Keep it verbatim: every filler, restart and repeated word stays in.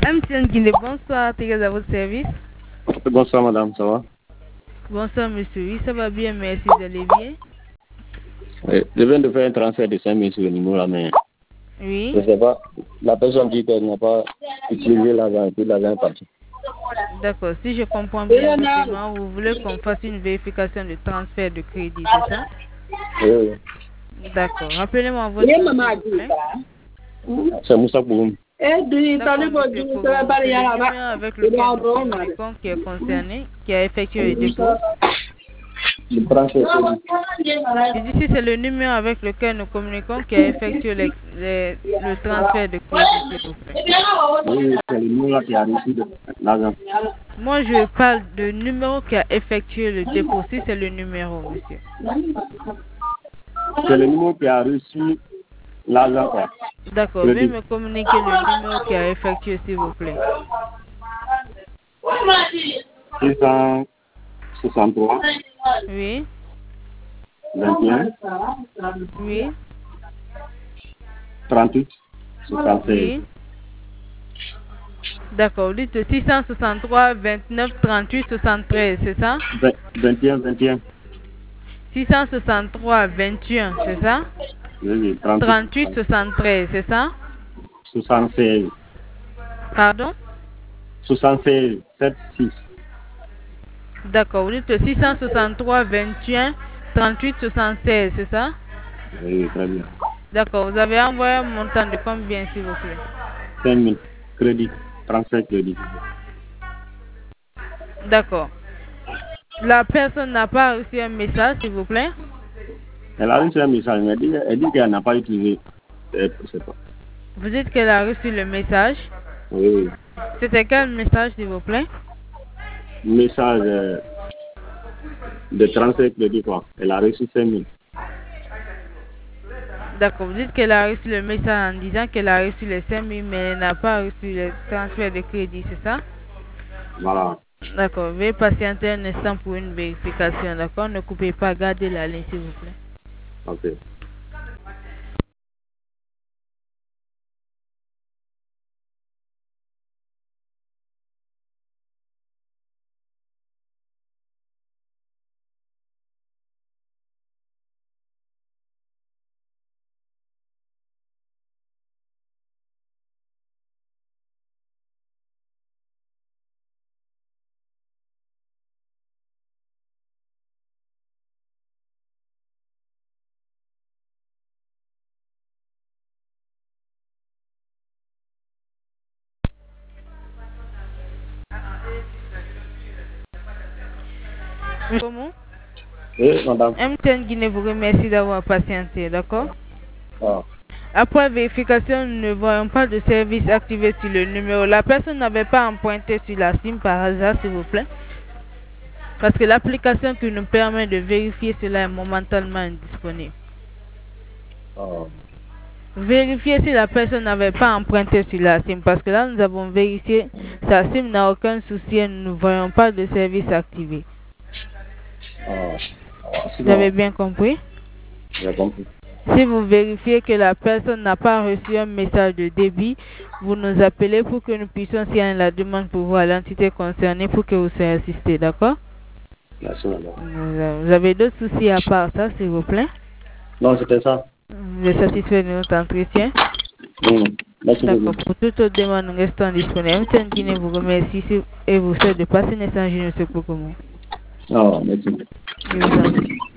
M T N Guinée, bonsoir, Thérèse à votre service. Bonsoir madame, ça va? Bonsoir monsieur, oui, ça va bien, merci, vous allez bien? Oui, je viens de faire un transfert de cinq mille sur le numéro là, mais oui. Je ne sais pas, la personne dit qu'elle n'a pas utilisé l'argent et puis l'argent est parti. D'accord, si je comprends bien votre demande, vous voulez qu'on fasse une vérification de transfert de crédit, c'est ça? Oui. D'accord, rappelez-moi votre nom, s'il vous plaît. C'est Moussa Pouroum. D'accord, monsieur Pouroum, c'est le numéro avec lequel nous communiquons qui est concerné, qui a effectué le dépôt. Le transfert Et ici, c'est le numéro avec lequel nous communiquons qui a effectué les, les, le transfert de crédit, s'il vous plaît. Oui, c'est le numéro qui a reçu l'argent. Moi, je parle de numéro qui a effectué le dépôt. Si c'est le numéro, monsieur. C'est le numéro qui a reçu l'argent, quoi. D'accord, veuillez me communiquer le numéro qui a effectué, s'il vous plaît. six cent soixante-trois. Oui. vingt et un. Oui. trente-huit. soixante-seize. Oui. D'accord, vous dites six cent soixante-trois, vingt-neuf, trente-huit, soixante-treize, c'est ça? vingt et un, vingt et un. six cent soixante-trois, vingt et un, c'est ça? Oui, trente-huit, soixante-treize, c'est ça? soixante-seize. Pardon? soixante-seize, sept six. D'accord, vous dites six cent soixante-trois, vingt et un, trente-huit, soixante-seize, c'est ça? Oui, très bien. D'accord, vous avez envoyé un montant de combien, s'il vous plaît? cinq mille. Crédit. Transfert crédit. D'accord. La personne n'a pas reçu un message, s'il vous plaît? Elle a reçu un message, mais elle dit, elle dit qu'elle n'a pas utilisé. Je sais pas. Vous dites qu'elle a reçu le message? Oui. C'était quel message, s'il vous plaît? Message euh, de transfert crédit, quoi. Elle a reçu cinq mille. D'accord, vous dites qu'elle a reçu le message en disant qu'elle a reçu les cinq mille, mais elle n'a pas reçu le transfert de crédit, c'est ça? Voilà. D'accord, veuillez patienter un instant pour une vérification, d'accord? Ne coupez pas, gardez la ligne, s'il vous plaît. Ok. Comment? Oui, madame. M T N Guinée vous remercie d'avoir patienté, d'accord? Ah. Après vérification, nous ne voyons pas de service activé sur le numéro. La personne n'avait pas emprunté sur la SIM par hasard, s'il vous plaît. Parce que l'application qui nous permet de vérifier cela est momentanément indisponible. Ah. Vérifiez si la personne n'avait pas emprunté sur la SIM. Parce que là, nous avons vérifié, sa SIM n'a aucun souci et nous ne voyons pas de service activé. Ah. Vous avez bien compris? J'ai compris. Si vous vérifiez que la personne n'a pas reçu un message de débit, vous nous appelez pour que nous puissions signer la demande pour voir l'entité concernée pour que vous soyez assisté, d'accord? Merci, madame. Vous avez d'autres soucis à part ça, s'il vous plaît? Non, c'était ça. Vous êtes satisfait de notre entretien? Mmh. Merci beaucoup. D'accord. Pour toute autre demande, nous restons disponibles. M T N Guinée vous remercie et vous souhaite de passer une excellente journée, monsieur Pokomo. Ah, merci. Je vous en prie.